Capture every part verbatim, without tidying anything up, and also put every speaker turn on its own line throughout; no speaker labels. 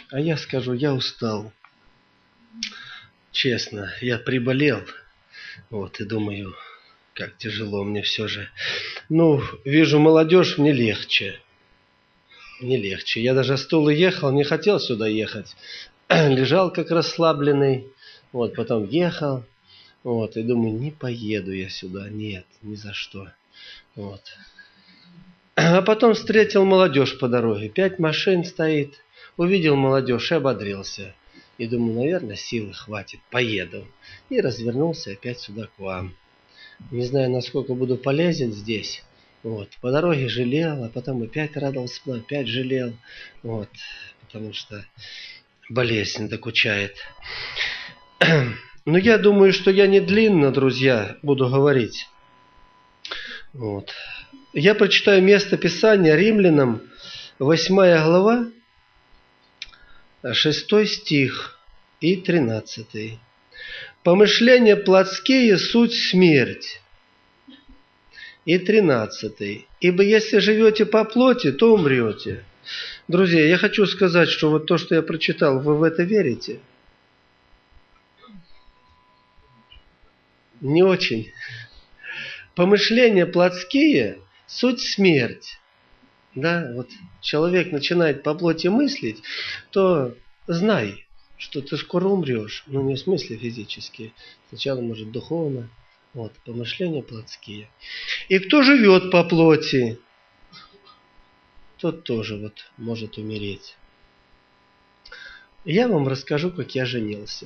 А я скажу, я устал. Честно, я приболел. Вот, и думаю, как тяжело мне все же. Ну, вижу молодежь, мне легче. Мне легче. Я даже с Тулы ехал, не хотел сюда ехать. Лежал как расслабленный. Вот, потом ехал. Вот, и думаю, не поеду я сюда. Нет, ни за что. Вот. А потом встретил молодежь по дороге. Пять машин стоит. Увидел молодежь и ободрился. И думаю, наверное, силы хватит. Поеду. И развернулся опять сюда к вам. Не знаю, насколько буду полезен здесь. Вот. По дороге жалел, а потом опять радовался, опять жалел. Вот. Потому что болезнь докучает. Но я думаю, что я не длинно, друзья, буду говорить. Вот. Я прочитаю место Писания Римлянам, восьмая глава, шестой стих и тринадцатый. Помышления плотские суть смерть. И тринадцатый. Ибо если живете по плоти, то умрете. Друзья, я хочу сказать, что вот то, что я прочитал, вы в это верите? Не очень. Помышления плотские суть смерть. Да, вот человек начинает по плоти мыслить, то знай, что ты скоро умрешь. Ну, не в смысле физически. Сначала, может, духовно. Вот, помышления плотские. И кто живет по плоти, тот тоже вот может умереть. Я вам расскажу, как я женился.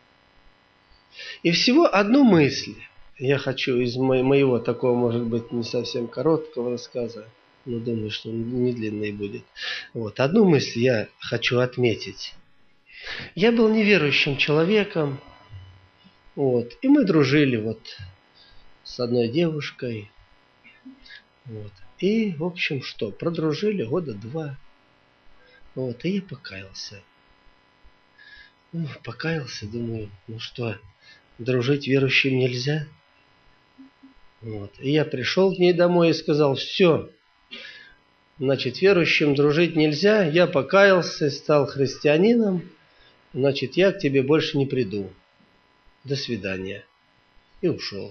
И всего одну мысль я хочу из моего такого, может быть, не совсем короткого рассказа, но думаю, что он не длинный будет. Вот, одну мысль я хочу отметить. Я был неверующим человеком, вот, и мы дружили вот с одной девушкой. Вот. И, в общем, что, продружили года два. Вот, и я покаялся. Ну, покаялся, думаю, ну что, дружить верующим нельзя? Вот. И я пришел к ней домой и сказал, все, значит, верующим дружить нельзя, я покаялся, стал христианином, значит, я к тебе больше не приду. До свидания. И ушел.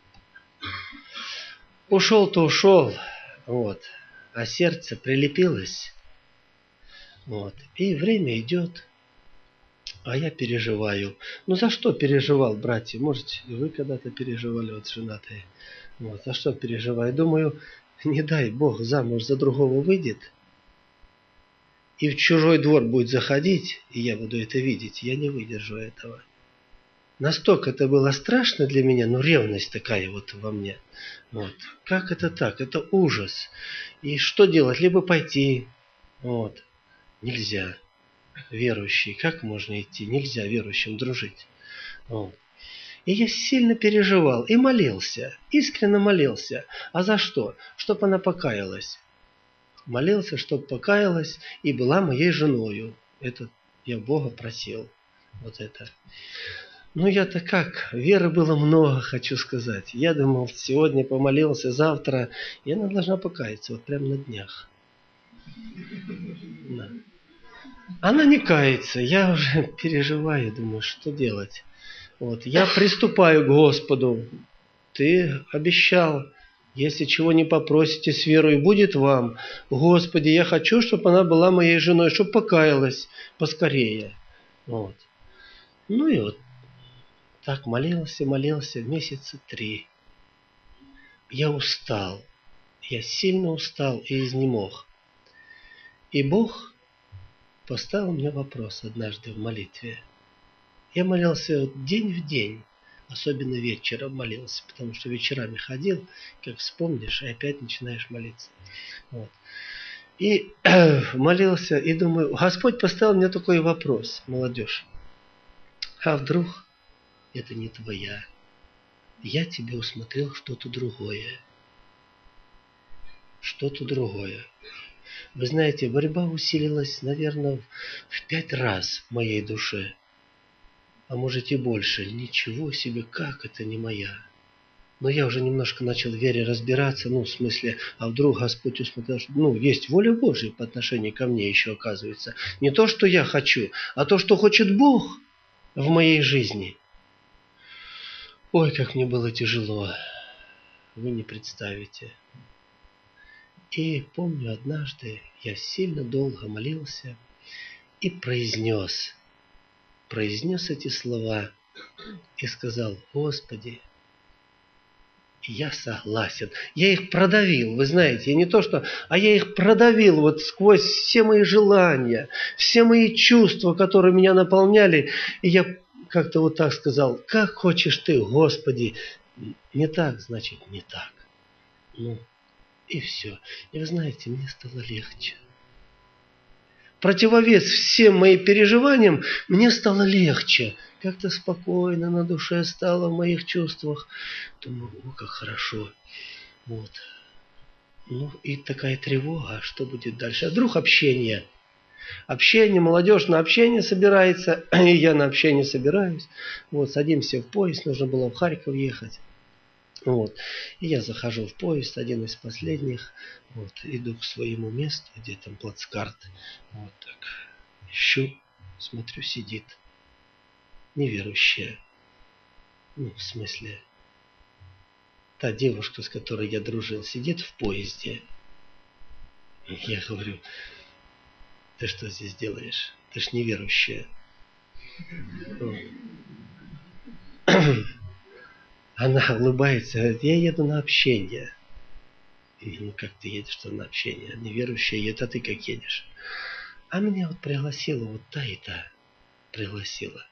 Ушел-то ушел, вот, а сердце прилепилось, вот, и время идет, а я переживаю. Ну, за что переживал, братья? Может, и вы когда-то переживали, вот, женатые. Вот, за что переживаю? Думаю, не дай Бог замуж за другого выйдет, и в чужой двор будет заходить, и я буду это видеть, я не выдержу этого. Настолько это было страшно для меня, ну, ревность такая вот во мне. Вот. Как это так? Это ужас. И что делать? Либо пойти. Вот. Нельзя. Верующий. Как можно идти? Нельзя верующим дружить. Вот. И я сильно переживал и молился. Искренне молился. А за что? Чтоб она покаялась. Молился, чтоб покаялась и была моей женою. Это я Бога просил. Вот это. Ну, я-то как, веры было много, хочу сказать. Я думал, сегодня помолился, завтра, и она должна покаяться, вот прямо на днях. Да. Она не кается, я уже переживаю, думаю, что делать. Вот, я приступаю к Господу. Ты обещал, если чего не попросите с верой, будет вам. Господи, я хочу, чтобы она была моей женой, чтобы покаялась поскорее. Вот. Ну и вот. Так молился, молился месяца три. Я устал. Я сильно устал и изнемог. И Бог поставил мне вопрос однажды в молитве. Я молился день в день. Особенно вечером молился, потому что вечерами ходил, как вспомнишь, и опять начинаешь молиться. Вот. И молился, и думаю, Господь поставил мне такой вопрос, молодежь. А вдруг это не твоя? Я тебе усмотрел что-то другое. Что-то другое. Вы знаете, борьба усилилась, наверное, в пять раз в моей душе. А может и больше. Ничего себе, как это не моя. Но я уже немножко начал в вере разбираться, ну, в смысле, а вдруг Господь усмотрел, что, ну, есть воля Божия по отношению ко мне еще, оказывается. Не то, что я хочу, а то, что хочет Бог в моей жизни. Ой, как мне было тяжело, вы не представите. И помню, однажды я сильно долго молился и произнес, произнес эти слова и сказал: Господи, я согласен. Я их продавил, вы знаете, и не то что, а я их продавил вот сквозь все мои желания, все мои чувства, которые меня наполняли. И я как-то вот так сказал: как хочешь ты, Господи. Не так, значит, не так. Ну, и все. И вы знаете, мне стало легче. Противовес всем моим переживаниям, мне стало легче. Как-то спокойно на душе стало в моих чувствах. Думаю, о, как хорошо. Вот. Ну, и такая тревога, что будет дальше. А вдруг общение? Общение, молодежь на общение собирается, и я на общение собираюсь. Вот, садимся в поезд, нужно было в Харьков ехать. Вот. И я захожу в поезд, один из последних, вот, иду к своему месту, где там плацкарт. Вот так. Ищу, смотрю, сидит неверующая. Ну, в смысле, та девушка, с которой я дружил, сидит в поезде. Я говорю: ты что здесь делаешь? Ты ж неверующая. Она улыбается, говорит: я еду на общение. Ну, как ты едешь что на общение? Неверующая едет, а ты как едешь? А меня вот пригласила вот та и та. Пригласила.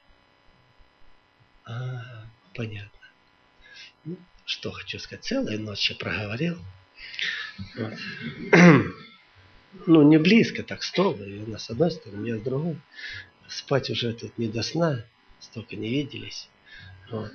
А, понятно. Ну, что хочу сказать. Целую ночь я проговорил. Вот. Ну, не близко, так стол. И у нас с одной стороны, я с другой. Спать уже тут не до сна. Столько не виделись. Вот.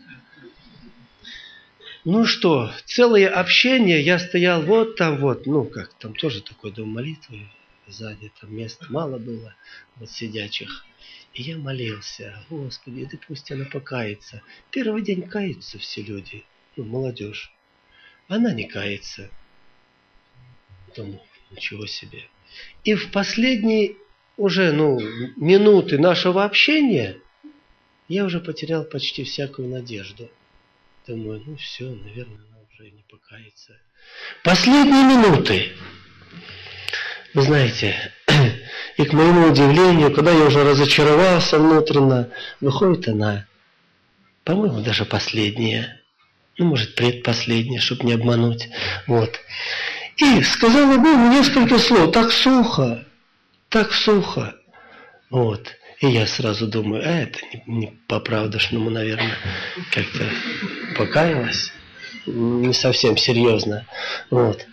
Ну что, целое общение, я стоял вот там вот, ну как, там тоже такой дом молитвы, сзади там мест мало было, вот сидячих. И я молился: Господи, да пусть она покается. Первый день каются все люди, ну молодежь. Она не кается. Думаю, ничего себе. И в последние уже, ну, минуты нашего общения я уже потерял почти всякую надежду. Думаю, ну все, наверное, она уже не покается. Последние минуты. Вы знаете, и к моему удивлению, когда я уже разочаровался внутренно, выходит она, по-моему, даже последняя, ну, может, предпоследняя, чтобы не обмануть, вот. И сказала Богу несколько слов, так сухо, так сухо, вот. И я сразу думаю, а это не, не по-правдошному, наверное, как-то покаялась, не совсем серьезно, вот.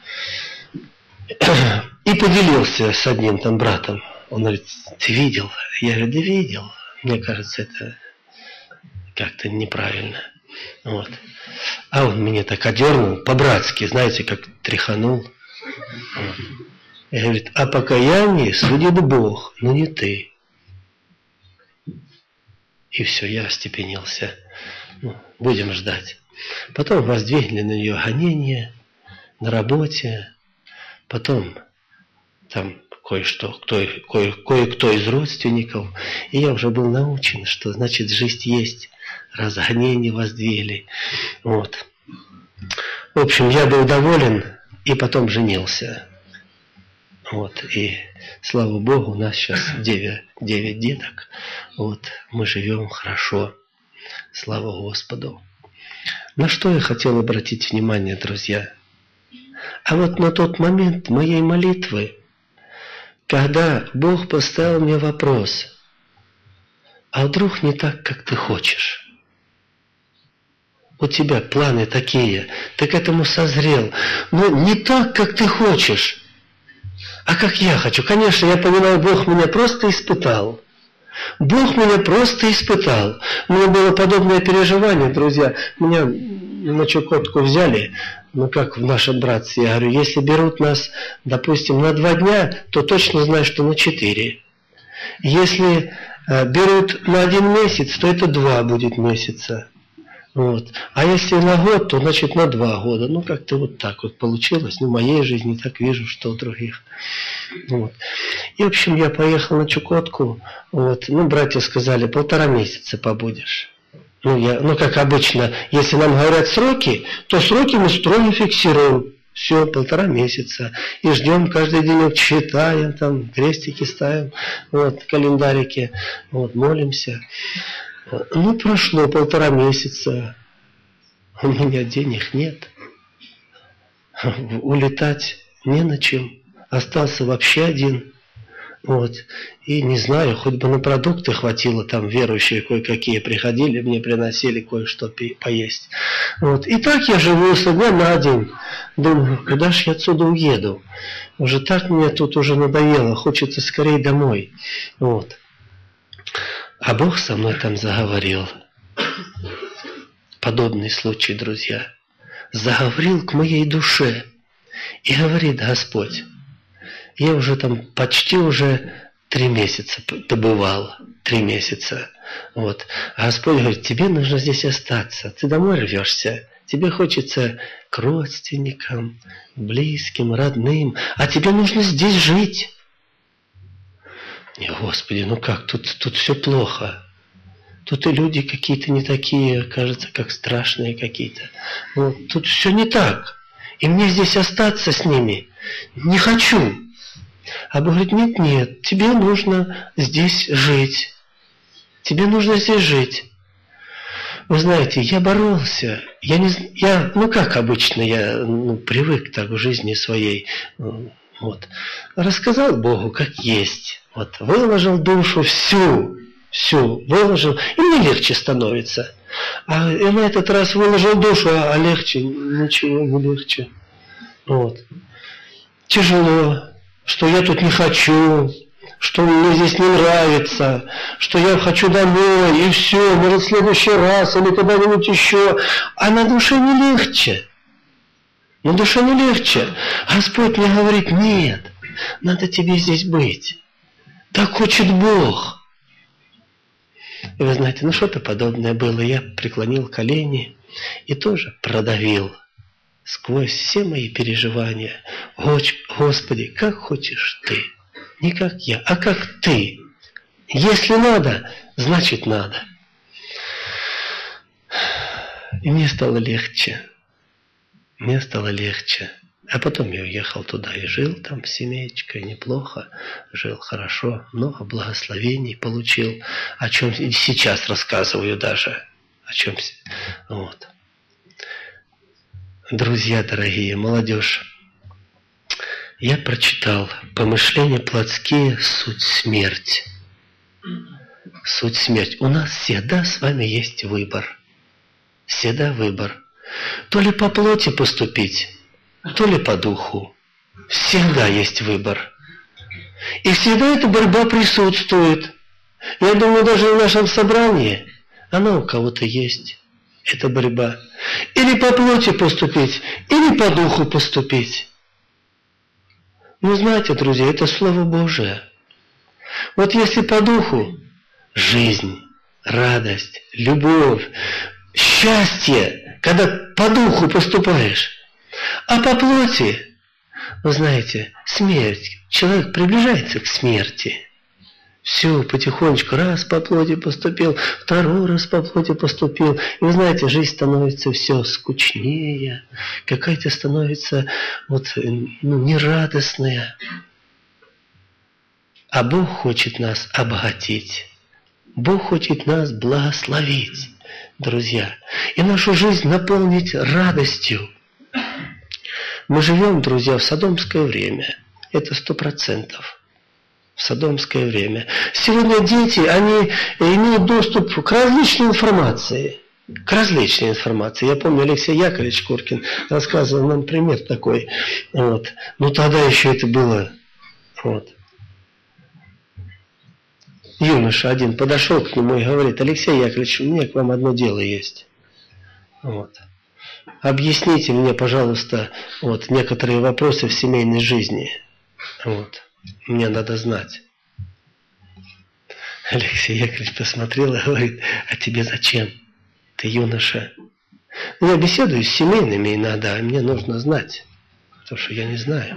И поделился с одним там братом. Он говорит: ты видел? Я говорю: да видел. Мне кажется, это как-то неправильно. Вот. А он меня так одернул, по-братски, знаете, как тряханул. Вот. И говорит: о покаянии судит Бог, но не ты. И все, я остепенился. Ну, будем ждать. Потом воздвигли на нее гонения на работе. Потом там кое-что, кто, кое, кое-кто из родственников. И я уже был научен, что значит жизнь есть. Раз гонения воздвигли. Вот. В общем, я был доволен и потом женился. Вот. И слава Богу, у нас сейчас девять, девять деток. Вот. Мы живем хорошо. Слава Господу. На что я хотел обратить внимание, друзья? А вот на тот момент моей молитвы, когда Бог поставил мне вопрос: а вдруг не так, как ты хочешь? У тебя планы такие, ты к этому созрел, но не так, как ты хочешь, а как я хочу. Конечно, я понимаю, Бог меня просто испытал. Бог меня просто испытал. У меня было подобное переживание, друзья. Меня на Чукотку взяли, ну как в нашем братстве. Я говорю, если берут нас, допустим, на два дня, то точно знаю, что на четыре. Если э, берут на один месяц, то это два будет месяца. Вот. А если на год, то значит на два года. Ну, как-то вот так вот получилось. Ну, в моей жизни так вижу, что у других. Вот. И, в общем, я поехал на Чукотку. Вот. Ну, братья сказали, полтора месяца побудешь. Ну, я, ну, как обычно, если нам говорят сроки, то сроки мы строго фиксируем. Все, полтора месяца. И ждем каждый день, читаем, там, крестики ставим, вот, календарики, вот, молимся. Ну, прошло полтора месяца, у меня денег нет, улетать не на чем, остался вообще один, вот, и не знаю, хоть бы на продукты хватило, там верующие кое-какие приходили, мне приносили кое-что поесть, вот, и так я живу со дня на день, думаю, куда ж я отсюда уеду, уже так мне тут уже надоело, хочется скорее домой, вот. А Бог со мной там заговорил. Подобный случай, друзья. Заговорил к моей душе. И говорит Господь, я уже там почти уже три месяца побывал. Три месяца. Вот. А Господь говорит, тебе нужно здесь остаться. Ты домой рвешься. Тебе хочется к родственникам, близким, родным. А тебе нужно здесь жить. И, Господи, ну как, тут, тут все плохо. Тут и люди какие-то не такие, кажется, как страшные какие-то. Вот, тут все не так. И мне здесь остаться с ними не хочу. А Бог говорит, нет, нет, тебе нужно здесь жить. Тебе нужно здесь жить. Вы знаете, я боролся. Я, не, я ну как обычно, я ну, привык так в жизни своей. Вот. Рассказал Богу, как есть. Вот, выложил душу всю, всю выложил, и мне легче становится. А и на этот раз выложил душу, а, а легче, ничего не легче. Вот. Тяжело, что я тут не хочу, что мне здесь не нравится, что я хочу домой, и все, может, в следующий раз или когда-нибудь еще. А на душе не легче. На душе не легче. Господь мне говорит, нет, надо тебе здесь быть. Так хочет Бог. И вы знаете, ну что-то подобное было. Я преклонил колени и тоже продавил сквозь все мои переживания. Господи, как хочешь ты. Не как я, а как ты. Если надо, значит надо. И мне стало легче. Мне стало легче. А потом я уехал туда и жил там с семеечкой неплохо, жил хорошо, много благословений получил, о чем и сейчас рассказываю даже, о чем, вот. Друзья дорогие, молодежь, я прочитал «Помышления плотские, суть смерть». Суть смерть. У нас всегда с вами есть выбор. Всегда выбор. То ли по плоти поступить, то ли по духу. Всегда есть выбор. И всегда эта борьба присутствует. Я думаю, даже в нашем собрании она у кого-то есть. Эта борьба. Или по плоти поступить, или по духу поступить. Ну, знаете, друзья, это Слово Божие. Вот если по духу жизнь, радость, любовь, счастье, когда по духу поступаешь, а по плоти, вы знаете, смерть. Человек приближается к смерти. Все, потихонечку, раз по плоти поступил, второй раз по плоти поступил. И вы знаете, жизнь становится все скучнее, какая-то становится вот, ну, нерадостная. А Бог хочет нас обогатить. Бог хочет нас благословить, друзья. И нашу жизнь наполнить радостью. Мы живем, друзья, в содомское время. Это сто процентов. В содомское время. Сегодня дети, они имеют доступ к различной информации. К различной информации. Я помню, Алексей Яковлевич Куркин рассказывал нам пример такой. Вот. Ну тогда еще это было... Вот. Юноша один подошел к нему и говорит: Алексей Яковлевич, у меня к вам одно дело есть. Вот. Объясните мне, пожалуйста, вот, некоторые вопросы в семейной жизни. Вот. Мне надо знать. Алексей Яковлевич посмотрел и говорит: а тебе зачем? ты юноша. Я беседую с семейными иногда, мне нужно знать, потому что я не знаю.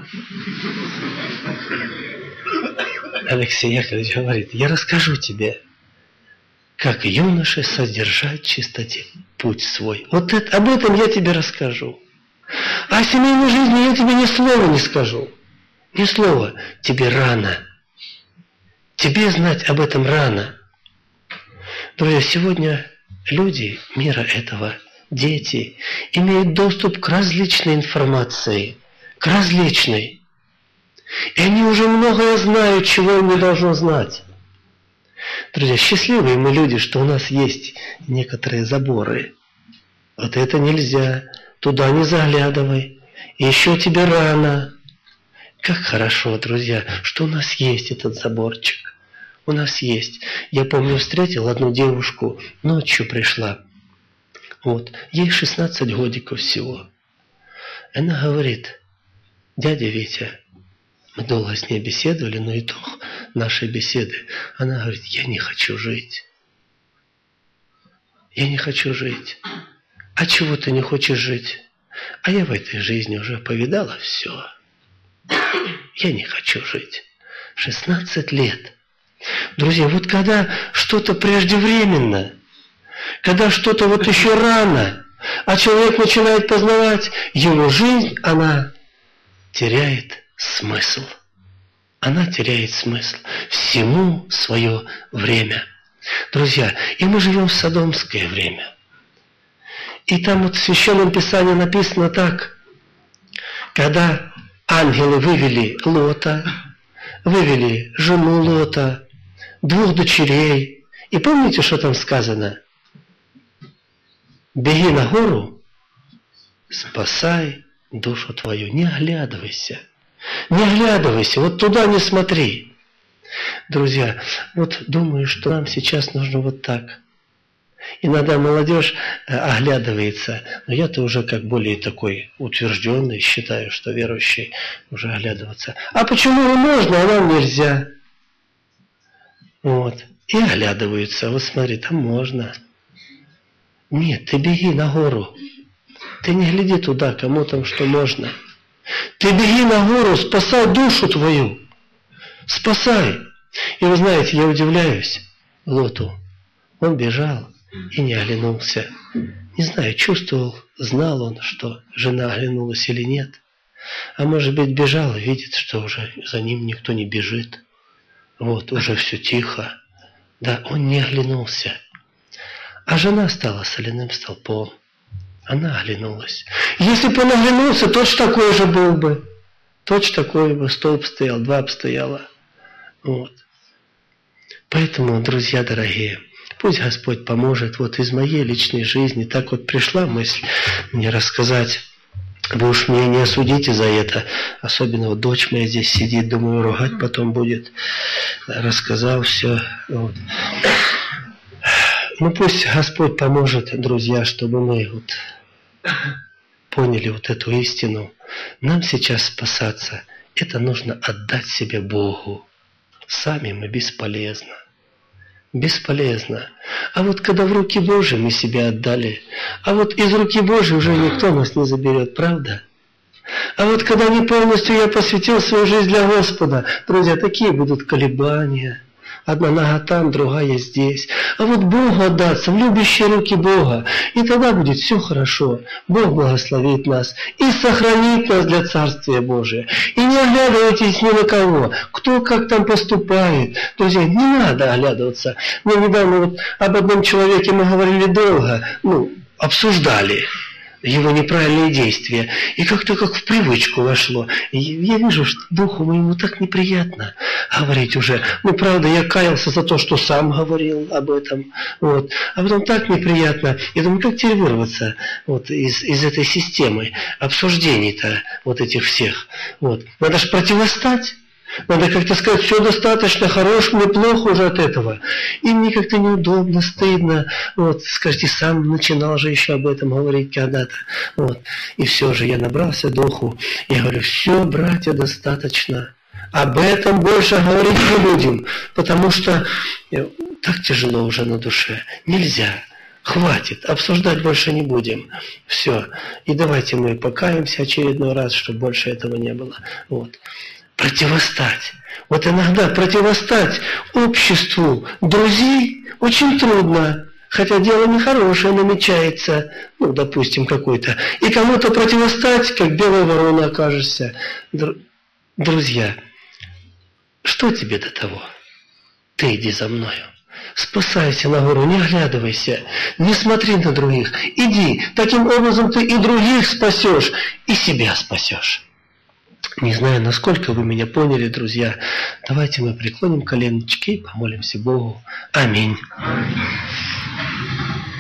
Алексей Яковлевич говорит, я расскажу тебе, как юноше содержать в чистоте путь свой. Вот это, об этом я тебе расскажу. А о семейной жизни я тебе ни слова не скажу. Ни слова. Тебе рано. Тебе знать об этом рано. Друзья, сегодня люди мира этого, дети, имеют доступ к различной информации. К различной. И они уже многое знают, чего им не должно знать. Друзья, счастливые мы люди, что у нас есть некоторые заборы. Вот это нельзя. Туда не заглядывай. Еще тебе рано. Как хорошо, друзья, что у нас есть этот заборчик. У нас есть. Я помню, встретил одну девушку, ночью пришла. Вот, ей шестнадцать годиков всего. Она говорит, дядя Витя, мы долго с ней беседовали, но итог нашей беседы, она говорит, я не хочу жить. Я не хочу жить. А чего ты не хочешь жить? А я в этой жизни уже повидала все. Я не хочу жить. шестнадцать лет. Друзья, вот когда что-то преждевременно, когда что-то вот еще рано, а человек начинает познавать, его жизнь, она теряет смысл. Она теряет смысл. Всему свое время. Друзья, и мы живем в содомское время. И там вот в Священном Писании написано так, когда ангелы вывели Лота, вывели жену Лота, двух дочерей. И помните, что там сказано? Беги на гору, спасай душу твою, не оглядывайся. Не оглядывайся, вот туда не смотри. Друзья, вот думаю, что нам сейчас нужно вот так. Иногда молодежь оглядывается, но я-то уже как более такой утвержденный, считаю, что верующий уже оглядываться. А почему можно, а нам нельзя? Вот. И оглядываются. Вот смотри, там можно. Нет, ты беги на гору. Ты не гляди туда, кому там что можно. Ты беги на гору, спасай душу твою. Спасай. И вы знаете, я удивляюсь Лоту. Он бежал и не оглянулся. Не знаю, чувствовал, знал он, что жена оглянулась или нет. А может быть, бежал и видит, что уже за ним никто не бежит. Вот, уже все тихо. Да, он не оглянулся. А жена стала соляным столпом. Она оглянулась. Если бы он оглянулся, точно такой же был бы. Точно такой бы столб стоял, два бы стояло. Вот. Поэтому, друзья дорогие, пусть Господь поможет. Вот из моей личной жизни так вот пришла мысль мне рассказать. Вы уж меня не осудите за это. Особенно вот дочь моя здесь сидит, думаю, ругать потом будет. Рассказал все. Вот. Ну пусть Господь поможет, друзья, чтобы мы вот поняли вот эту истину. Нам сейчас спасаться, это нужно отдать себе Богу. Сами мы бесполезно. Бесполезно. А вот когда в руки Божьи мы себя отдали, а вот из руки Божьей уже никто нас не заберет, правда? А вот когда не полностью я посвятил свою жизнь для Господа, друзья, такие будут колебания. Одна нога там, другая здесь. А вот Богу отдаться, в любящие руки Бога, и тогда будет все хорошо. Бог благословит нас и сохранит нас для Царствия Божия. И не оглядывайтесь ни на кого, кто как там поступает. Друзья, не надо оглядываться. Мы недавно вот об одном человеке мы говорили долго, ну, обсуждали его неправильные действия. И как-то как в привычку вошло. И я вижу, что духу моему так неприятно говорить уже. Ну, правда, я каялся за то, что сам говорил об этом. Вот. А потом так неприятно. Я думаю, как теперь вырваться вот, из, из этой системы обсуждений-то вот этих всех. Вот. Надо же противостать. Надо как-то сказать, все достаточно, хорош, мне плохо уже от этого. И мне как-то неудобно, стыдно. Вот, скажите, сам начинал же еще об этом говорить когда-то. Вот. И все же я набрался духу. Я говорю, все, братья, достаточно. Об этом больше говорить не будем. Потому что так тяжело уже на душе. Нельзя. Хватит, обсуждать больше не будем. Все. И давайте мы покаемся очередной раз, чтобы больше этого не было. Вот. Противостать. Вот иногда противостать обществу друзей очень трудно. Хотя дело нехорошее намечается, ну, допустим, какой-то. И кому-то противостать, как белая ворона окажешься. Дру- Друзья, что тебе до того? Ты иди за мною. Спасайся на гору, не оглядывайся, не смотри на других. Иди, таким образом ты и других спасешь, и себя спасешь. Не знаю, насколько вы меня поняли, друзья. Давайте мы преклоним коленочки и помолимся Богу. Аминь.